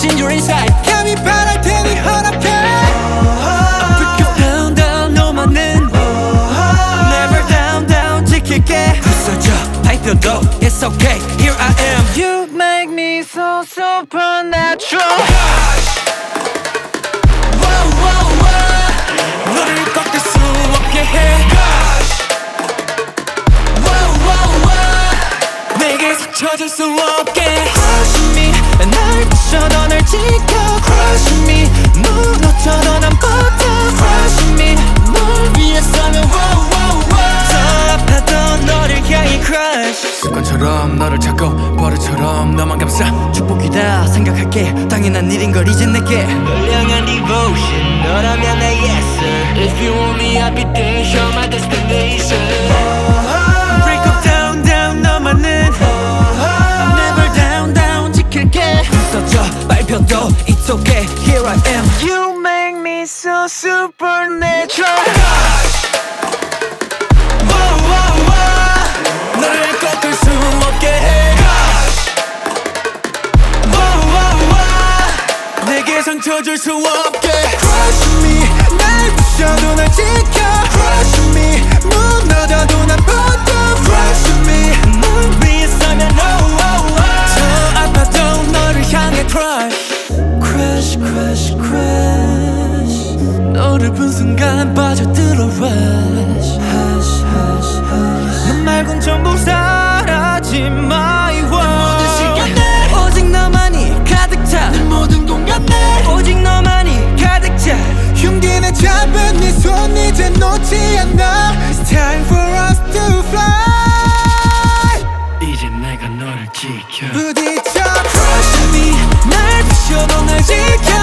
in your inside 감히 바랄 테니 허락해 Break you down down 너만은 Never down down 지킬게 부서져 발표도 It's okay here I am You make me so supernatural 너를 꺾을 수 없게 해 내게 스쳐줄 수 없게 Crush me 날 부셔도 널 지켜 Crush me 무너져도 난 버텨 Crush me 널 위해서면 더 아파도 너를 향해 crush 습관처럼 너를 찾고 버릇처럼 너만 감싸 축복이다 생각할게 당연한 일인 걸 이제 내게 널 향한 devotion 너라면 내 yes sir If you want me I'll be there Show my destination Break up down down 너만은 Never down down 지킬게 부서져 발표도 It's okay here I am You make me so supernatural 너를 꺾을 수 없게 해 내게 상처 줄 수 없게 Crush me 날 부셔도 날 지켜 Crush me 무너져도 난 버텨 Crush me 널 위해서면 더 아파도 너를 향해 crush Crush crush crush 너를 본 순간 빠져들어 rush Hush hush hush 넌 말곤 전부 사라진 my world 모든 시간에 오직 너만이 가득 차 내 모든 공간에 오직 너만이 가득 차 흉기내 잡은 네 손 이제 놓지 않아 It's time for us to fly 이제 내가 너를 지켜 부딪혀 Crush me 날 부셔도 날 지켜